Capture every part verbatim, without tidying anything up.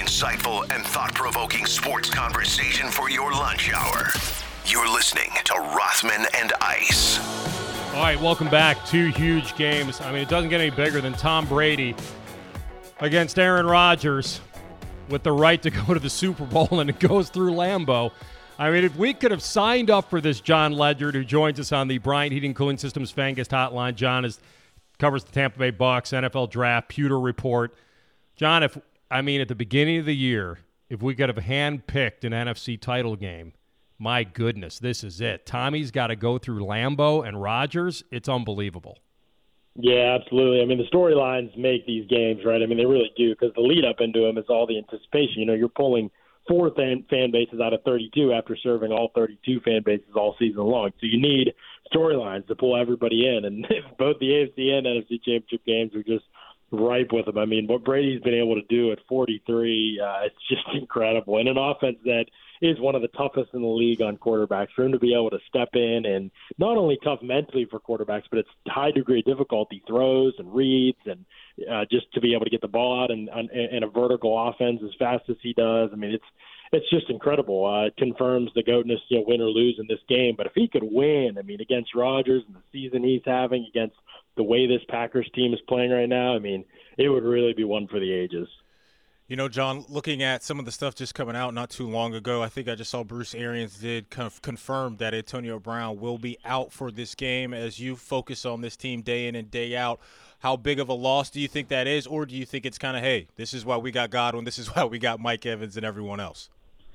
insightful and thought-provoking sports conversation for your lunch hour. You're listening to Rothman and Ice. All right, welcome back. Two huge games. I mean, it doesn't get any bigger than Tom Brady against Aaron Rodgers with the right to go to the Super Bowl, and it goes through Lambeau. I mean, if we could have signed up for this, John Ledger, who joins us on the Bryant Heating Cooling Systems Fan Guest Hotline. John is covers the Tampa Bay Bucks, N F L Draft, Pewter Report. John, if I mean, at the beginning of the year, if we could have hand-picked an N F C title game, my goodness, this is it. Tommy's got to go through Lambeau and Rodgers. It's unbelievable. Yeah, absolutely. I mean, the storylines make these games, right? I mean, they really do, because the lead up into them is all the anticipation. You know, you're pulling four fan, fan bases out of thirty-two after serving all thirty-two fan bases all season long. So you need storylines to pull everybody in. And both the A F C and N F C championship games are just ripe with them. I mean, what Brady's been able to do at forty-three, uh, it's just incredible. And an offense that is one of the toughest in the league on quarterbacks, for him to be able to step in, and not only tough mentally for quarterbacks, but it's high degree of difficulty throws and reads, and uh, just to be able to get the ball out and in a vertical offense as fast as he does. I mean, it's it's just incredible. Uh, it confirms the GOATness, you know, win or lose in this game. But if he could win, I mean, against Rodgers and the season he's having, against the way this Packers team is playing right now, I mean, it would really be one for the ages. You know, John, looking at some of the stuff just coming out not too long ago, I think I just saw Bruce Arians did kind of confirm that Antonio Brown will be out for this game. As you focus on this team day in and day out, how big of a loss do you think that is? Or do you think it's kind of, hey, this is why we got Godwin, this is why we got Mike Evans and everyone else?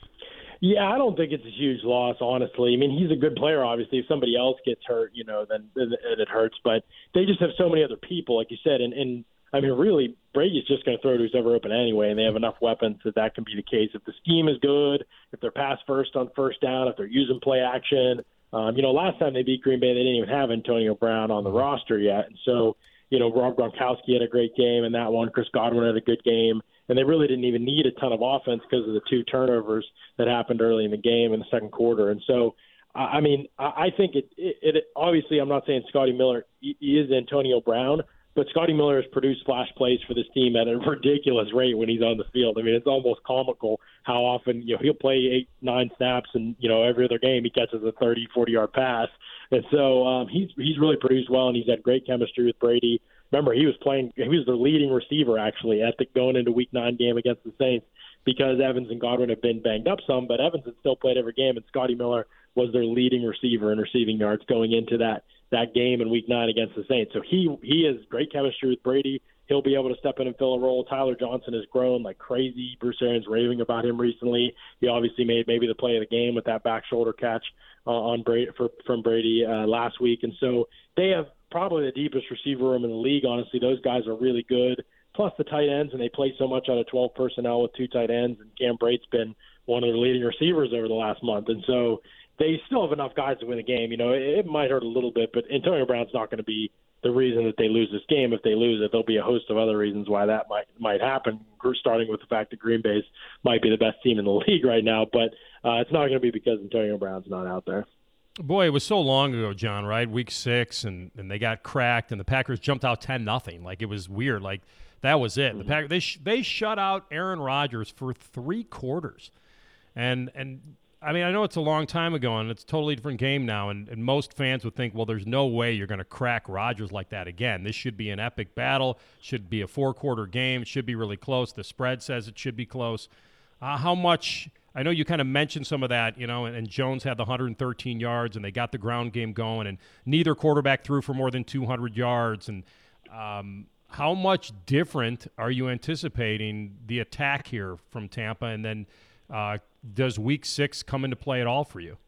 Yeah, I don't think it's a huge loss, honestly. I mean, he's a good player, obviously. If somebody else gets hurt, you know, then, then it hurts. But they just have so many other people, like you said, and, and I mean, really, Brady's just going to throw to who's ever open anyway, and they have enough weapons that that can be the case. If the scheme is good, if they're pass first on first down, if they're using play action. Um, you know, last time they beat Green Bay, they didn't even have Antonio Brown on the roster yet. And so, you know, Rob Gronkowski had a great game in that one. Chris Godwin had a good game. And they really didn't even need a ton of offense because of the two turnovers that happened early in the game in the second quarter. And so, I mean, I think it, it, it obviously, I'm not saying Scotty Miller is Antonio Brown, but Scotty Miller has produced splash plays for this team at a ridiculous rate when he's on the field. I mean, it's almost comical how often, you know, he'll play eight, nine snaps, and, you know, every other game he catches a thirty, forty-yard pass. And so um, he's he's really produced well, and he's had great chemistry with Brady. Remember, he was playing – he was the leading receiver, actually, at the going into Week nine game against the Saints, because Evans and Godwin have been banged up some, but Evans had still played every game, and Scotty Miller was their leading receiver in receiving yards going into that that game in Week nine against the Saints. So he he has great chemistry with Brady. He'll be able to step in and fill a role. Tyler Johnson has grown like crazy. Bruce Arians raving about him recently. He obviously made maybe the play of the game with that back shoulder catch uh, on Brady for, from Brady uh, last week. And so they have probably the deepest receiver room in the league. Honestly, those guys are really good. Plus the tight ends, and they play so much out of twelve personnel with two tight ends. And Cam Brate's been one of the leading receivers over the last month. And so they still have enough guys to win the game. You know, it, it might hurt a little bit, but Antonio Brown's not going to be the reason that they lose this game. If they lose it, there'll be a host of other reasons why that might might happen, starting with the fact that Green Bay's might be the best team in the league right now. But uh, it's not going to be because Antonio Brown's not out there. Boy, it was so long ago, John, right? Week six, and, and they got cracked, and the Packers jumped out ten nothing. Like, it was weird. Like, that was it. Mm-hmm. The Packers, they sh- they shut out Aaron Rodgers for three quarters. And, and I mean, I know it's a long time ago, and it's a totally different game now, and, and most fans would think, well, there's no way you're going to crack Rodgers like that again. This should be an epic battle, should be a four-quarter game, it should be really close. The spread says it should be close. Uh, how much – I know you kind of mentioned some of that, you know, and, and Jones had the one hundred thirteen yards, and they got the ground game going, and neither quarterback threw for more than two hundred yards. And um, how much different are you anticipating the attack here from Tampa? And then uh, does week six come into play at all for you?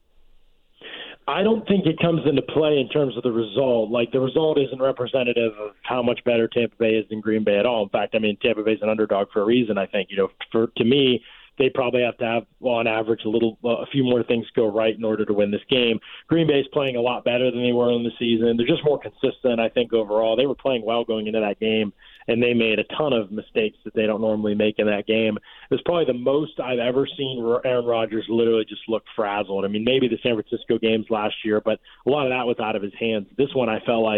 I don't think it comes into play in terms of the result. Like, the result isn't representative of how much better Tampa Bay is than Green Bay at all. In fact, I mean, Tampa Bay's an underdog for a reason, I think. You know, for to me, they probably have to have, well, on average, a little, uh, a few more things go right in order to win this game. Green Bay's playing a lot better than they were in the season. They're just more consistent, I think, overall. They were playing well going into that game, and they made a ton of mistakes that they don't normally make in that game. It was probably the most I've ever seen Aaron Rodgers literally just look frazzled. I mean, maybe the San Francisco games last year, but a lot of that was out of his hands. This one, I felt like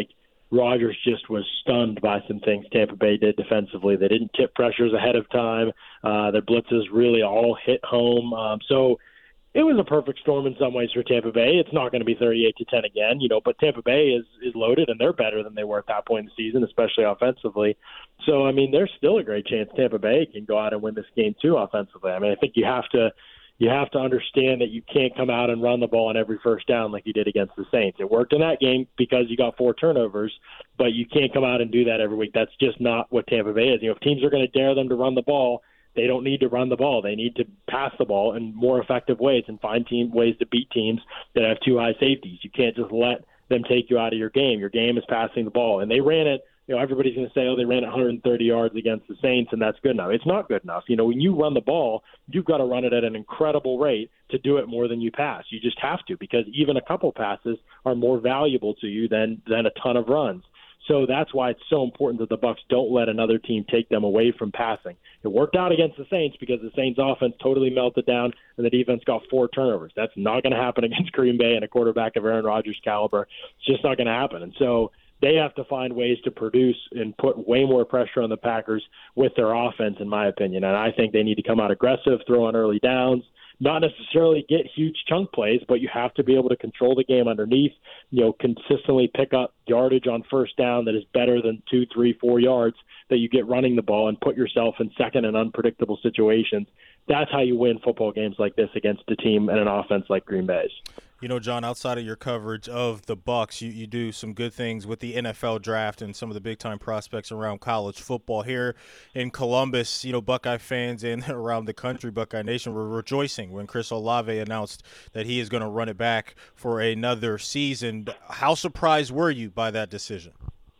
Rodgers just was stunned by some things Tampa Bay did defensively. They didn't tip pressures ahead of time. Uh, their blitzes really all hit home. Um, so it was a perfect storm in some ways for Tampa Bay. It's not going to be thirty-eight to ten again, you know, but Tampa Bay is, is loaded, and they're better than they were at that point in the season, especially offensively. So, I mean, there's still a great chance Tampa Bay can go out and win this game too offensively. I mean, I think you have to you have to understand that you can't come out and run the ball on every first down like you did against the Saints. It worked in that game because you got four turnovers, but you can't come out and do that every week. That's just not what Tampa Bay is. You know, if teams are going to dare them to run the ball, they don't need to run the ball. They need to pass the ball in more effective ways and find team ways to beat teams that have two high safeties. You can't just let them take you out of your game. Your game is passing the ball. And they ran it, you know, everybody's going to say, oh, they ran one hundred thirty yards against the Saints, and that's good enough. It's not good enough. You know, when you run the ball, you've got to run it at an incredible rate to do it more than you pass. You just have to, because even a couple passes are more valuable to you than than a ton of runs. So that's why it's so important that the Bucs don't let another team take them away from passing. It worked out against the Saints because the Saints offense totally melted down and the defense got four turnovers. That's not going to happen against Green Bay and a quarterback of Aaron Rodgers' caliber. It's just not going to happen. And so they have to find ways to produce and put way more pressure on the Packers with their offense, in my opinion. And I think they need to come out aggressive, throw on early downs, not necessarily get huge chunk plays, but you have to be able to control the game underneath, you know, consistently pick up yardage on first down that is better than two, three, four yards that you get running the ball, and put yourself in second and unpredictable situations. That's how you win football games like this against a team and an offense like Green Bay's. You know, John, outside of your coverage of the Bucs, you, you do some good things with the N F L draft and some of the big-time prospects around college football. Here in Columbus, you know, Buckeye fans and around the country, Buckeye Nation, were rejoicing when Chris Olave announced that he is going to run it back for another season. How surprised were you by that decision?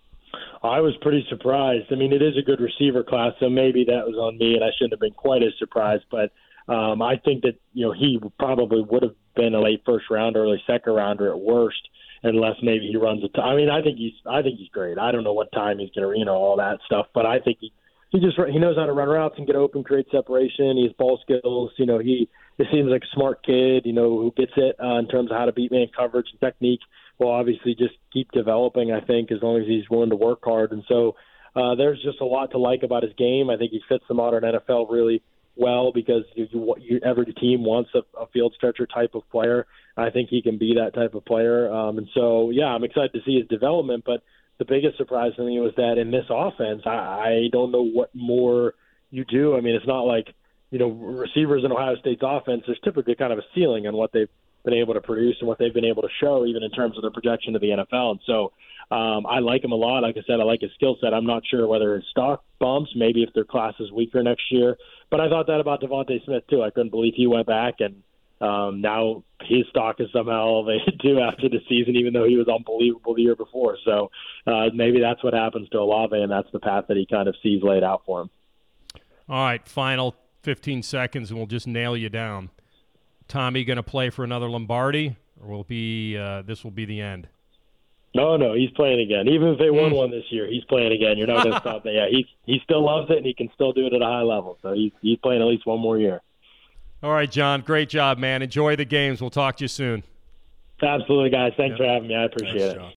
I was pretty surprised. I mean, it is a good receiver class, so maybe that was on me, and I shouldn't have been quite as surprised. But um, I think that, you know, he probably would have been a late first rounder, early second rounder at worst, unless maybe he runs a t- I mean, I think he's I think he's great. I don't know what time he's going to, you know, all that stuff, but I think he he just he knows how to run routes and get open, create separation. He has ball skills. You know, he it seems like a smart kid. You know, who gets it uh, in terms of how to beat man coverage and technique. Will obviously just keep developing, I think, as long as he's willing to work hard. And so uh, there's just a lot to like about his game. I think he fits the modern N F L really well because you, you, every team wants a, a field stretcher type of player. I think he can be that type of player. Um, and so, yeah, I'm excited to see his development. But the biggest surprise to me was that in this offense, I, I don't know what more you do. I mean, it's not like, you know, receivers in Ohio State's offense, there's typically kind of a ceiling on what they've been able to produce and what they've been able to show, even in terms of their projection to the N F L. And so um, I like him a lot. Like I said, I like his skill set. I'm not sure whether his stock bumps, maybe if their class is weaker next year. But I thought that about Devontae Smith, too. I couldn't believe he went back, and um, now his stock is somehow elevated, too, after the season, even though he was unbelievable the year before. So uh, maybe that's what happens to Olave, and that's the path that he kind of sees laid out for him. All right, final fifteen seconds, and we'll just nail you down. Tommy going to play for another Lombardi, or will it be uh, this will be the end? No, no, he's playing again. Even if they won one this year, he's playing again. You're not going to stop that. Yeah, he he still loves it, and he can still do it at a high level. So he's he's playing at least one more year. All right, John, great job, man. Enjoy the games. We'll talk to you soon. Absolutely, guys. Thanks yep. for having me. I appreciate Thanks, it. John.